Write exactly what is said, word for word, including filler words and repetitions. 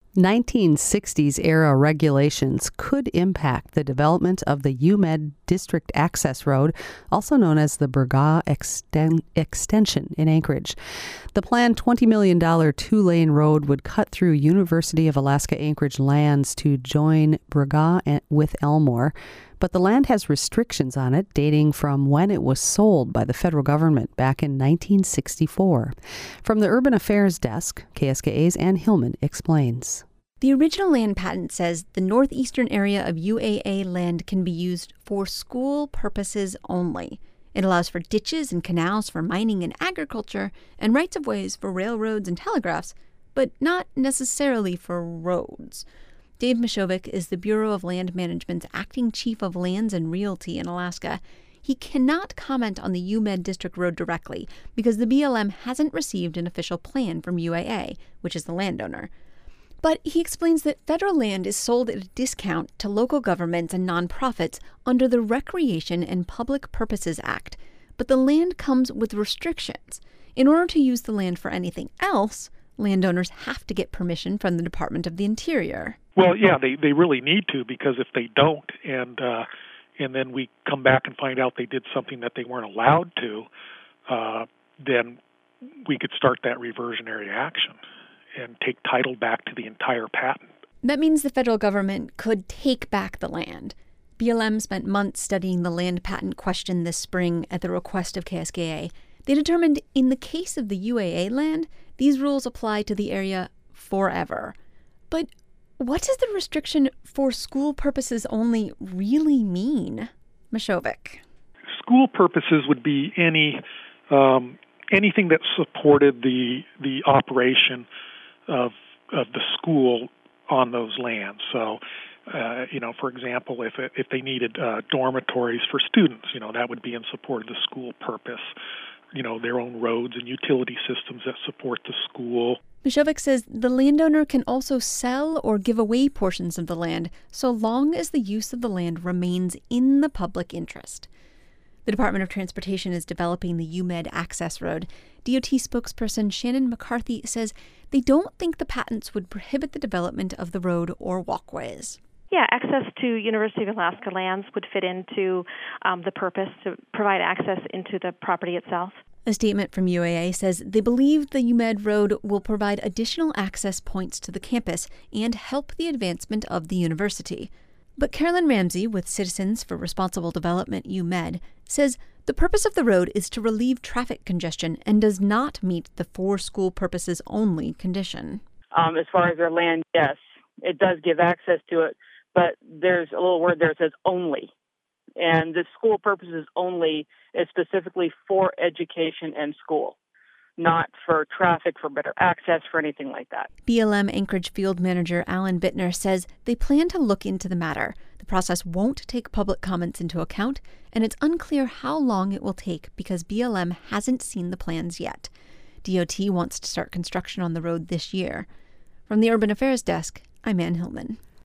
nineteen sixties era regulations could impact the development of the UMed District Access Road, also known as the Burgaw Exten- Extension in Anchorage. The planned twenty million dollars two-lane road would cut through University of Alaska Anchorage lands to join Burgaw with Elmore, but the land has restrictions on it dating from when it was sold by the federal government back in nineteen sixty-four. From the Urban Affairs Desk, K S K A's Ann Hillman explains. The original land patent says the northeastern area of U A A land can be used for school purposes only. It allows for ditches and canals for mining and agriculture and rights-of-ways for railroads and telegraphs, but not necessarily for roads. Dave Mishovic is the Bureau of Land Management's acting chief of lands and realty in Alaska. He cannot comment on the UMed District Road directly because the B L M hasn't received an official plan from U A A, which is the landowner. But he explains that federal land is sold at a discount to local governments and nonprofits under the Recreation and Public Purposes Act, but the land comes with restrictions. In order to use the land for anything else, landowners have to get permission from the Department of the Interior. Well, yeah, they, they really need to, because if they don't, and uh, and then we come back and find out they did something that they weren't allowed to, uh, then we could start that reversionary action and take title back to the entire patent. That means the federal government could take back the land. B L M spent months studying the land patent question this spring at the request of K S K A. They determined in the case of the U A A land, these rules apply to the area forever. But what does the restriction for school purposes only really mean? Mishovic. School purposes would be any um, anything that supported the the operation of of the school on those lands. So, uh, you know, for example, if it, if they needed uh, dormitories for students, you know, that would be in support of the school purpose. You know, their own roads and utility systems that support the school. Mishovic says the landowner can also sell or give away portions of the land so long as the use of the land remains in the public interest. The Department of Transportation is developing the UMed Access Road. D O T spokesperson Shannon McCarthy says they don't think the patents would prohibit the development of the road or walkways. Yeah, access to University of Alaska lands would fit into um, the purpose to provide access into the property itself. A statement from U A A says they believe the UMed Road will provide additional access points to the campus and help the advancement of the university. But Carolyn Ramsey with Citizens for Responsible Development UMed says the purpose of the road is to relieve traffic congestion and does not meet the for school purposes only condition. Um, as far as their land, yes, it does give access to it, but there's a little word there that says only. And the school purposes only is specifically for education and school, not for traffic, for better access, for anything like that. B L M Anchorage Field Manager Alan Bittner says they plan to look into the matter. The process won't take public comments into account, and it's unclear how long it will take because B L M hasn't seen the plans yet. D O T wants to start construction on the road this year. From the Urban Affairs Desk, I'm Ann Hillman.